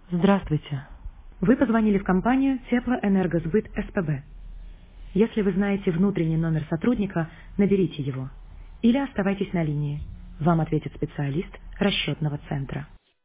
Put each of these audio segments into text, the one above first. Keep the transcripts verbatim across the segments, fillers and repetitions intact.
Здравствуйте. Вы позвонили в компанию Теплоэнергосбыт СПБ. Если вы знаете внутренний номер сотрудника, наберите его. Или оставайтесь на линии. Вам ответит специалист расчетного центра.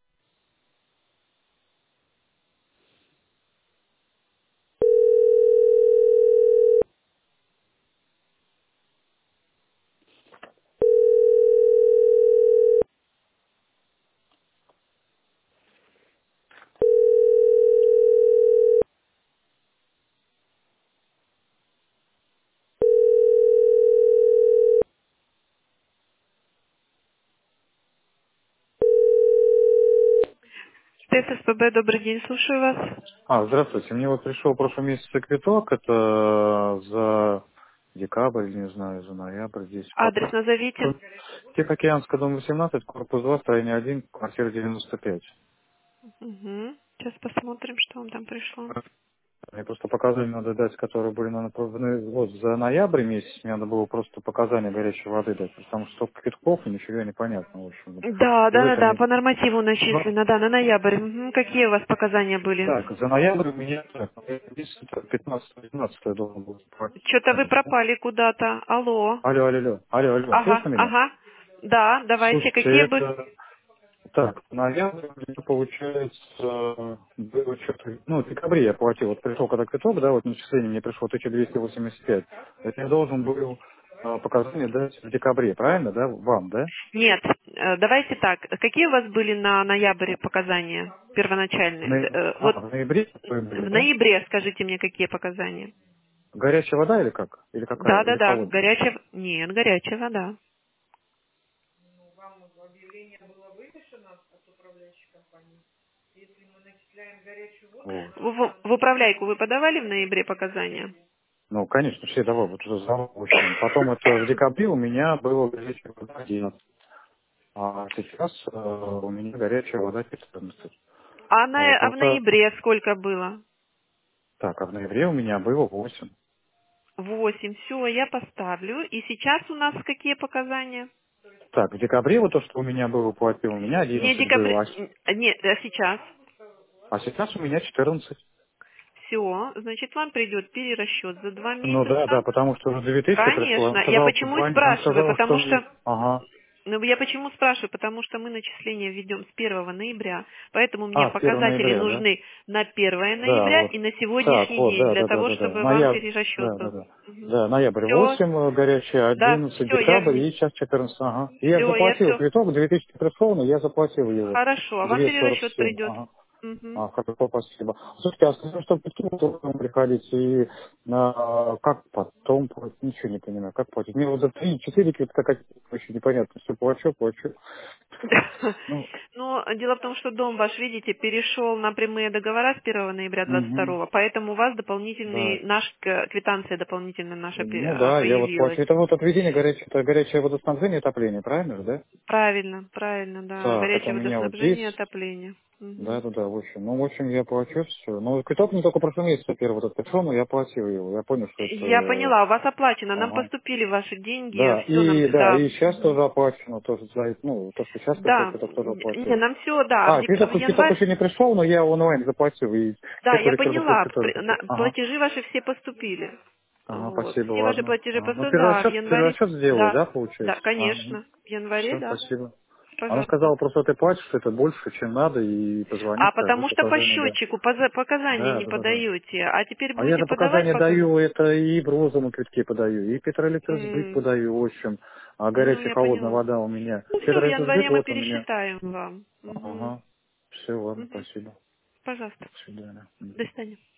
ТССПБ, добрый день, слушаю вас. А, здравствуйте. Мне вот пришел в прошлом месяце квиток, это за декабрь, не знаю, за ноябрь, здесь Адрес вопрос. назовите. Тихоокеанская, дом восемнадцать, корпус два, строение один, квартира девяносто пять. Угу. Сейчас посмотрим, что вам там пришло. Мне просто показания надо дать, которые были на, направлены- вот за ноябрь месяц, мне надо было просто показания горячей воды дать, потому что столько квитков и ничего непонятно, в общем. Вот. Да, И в да, да, этом да, месяце. по нормативу Ну, начислено, да, на ноябрь. Мгм. Какие у вас показания были? так, за ноябрь у меня так, пятнадцатое-пятнадцатое должен был Что-то вы платить. пропали куда-то. Алло. Алло, алло, алло, алло, алло, Ага, слышно меня? ага. Да, давайте, Слушайте, какие бы... это так, наверное, это получается, было что-то, ну, в декабре я платил, вот пришел когда квиток, да, вот начисление мне пришло тысяча двести восемьдесят пять. Это я должен был а, показания дать в декабре, правильно, да, вам, да? Нет, э, давайте так. Какие у вас были на ноябре показания В, первоначальные? Д- ноя- э, Вот а, в ноябре которые были, в да? ноябре скажите мне, какие показания. Горячая вода или как? Или какая? Да, да, Или да. холодная? Горячая... Нет, горячая вода. Вот. В, в- в управляйку вы подавали в ноябре показания? Ну, конечно, все давай, вот уже за в общем. Потом это в декабре у меня было горячая вода одиннадцать. А сейчас э, у меня горячая вода четырнадцать. А, на, Вот а в это ноябре сколько было? так, а в ноябре у меня было восемь. Восемь. Все, я поставлю. И сейчас у нас какие показания? Так, в декабре вот то, что у меня было платил, у меня Не одиннадцать декабре... было, а, с- Нет, а сейчас. а сейчас у меня четырнадцать. Все, значит, вам придет перерасчет за два Ну да, да, месяца. потому что уже две тысячи пришло. Конечно. Он Я сказал, почему и позвони- он спрашиваю, сказал, что потому мне... что Ага. ну, я почему спрашиваю? Потому что мы начисление ведем с первого ноября, поэтому мне А, с первого показатели ноября, да? нужны на первое Да, ноября вот. и на Так, сегодняшний вот, день, да, для да, да, того, да, да. чтобы вам Ноябрь. перерасчет Да, да, был. да. Да, ноябрь Все, восемь, э, горячая да, одиннадцать, все, я декабрь вне- и сейчас четырнадцать. Ага. И я все, я заплатил все. квиток, две тысячи пришел, но я заплатил его. Хорошо, а вам двести сорок перерасчет семь. придет. Ага. Мгм. А, хорошо, спасибо. Слушайте, а скажите, что потом приходить и а, как потом платить? Ничего не понимаю, как платить? Мне вот за три-четыре квитка как очень непонятно. Все плачу, плачу. Ну, Но дело в том, что дом ваш, видите, перешел на прямые договора с первого ноября двадцать угу, второго, поэтому у вас да. дополнительный, наш, к- квитанция дополнительная наша пе- Ну а, да, я вот появилась. плачу. Это вот отведение горячее, это горячее водоснабжение и отопление, правильно же, да? Правильно, правильно, да. Так, это у Горячее меня вот водоснабжение и здесь. отопление. Да, Мгм. да, да, в общем. Ну, в общем, я плачу все. Ну, квиток мне только в прошлом месяце первый вот этот пришел, но я платил его. Я понял, что Я это... поняла, у вас оплачено, нам Ага. поступили ваши деньги, Да, все нам, и да, да. и сейчас Мгм. тоже оплачено, тоже за, ну, то, что сейчас пришел, Да, квиток тоже не, оплатил. нам все, да, в, А, дек- в квиток, квиток январь, еще не пришел, но я онлайн заплатил, и да, тепло я электронную поняла, почту в тоже пр- пришел. на- Ага, платежи ваши все поступили. ага, Вот, спасибо, все ваши ладно. платежи Ага. Ну, поступили, да, в перерасчет, январе, перерасчет сделаю, да, да, да, получается? Ага. конечно, в январе, Все, да, спасибо. Она пожалуйста. сказала, просто ты платишь, что это больше, чем надо, и позвони, А скажи, потому что по показания, да. счетчику поза- показания Да, не да, да, да. подаете, а теперь А я будете же подавать показания показания. даю, это и в розовом квитке подаю, и петроэлектросбыт подаю, в общем. А Ну, горячая я холодная поняла. вода у меня. Ну все, в Петроэлектросбыт январе мы вот у меня. пересчитаем вам. Мгм. Ага. Все, ладно, Мгм. спасибо. Пожалуйста. До свидания. Мгм. До свидания.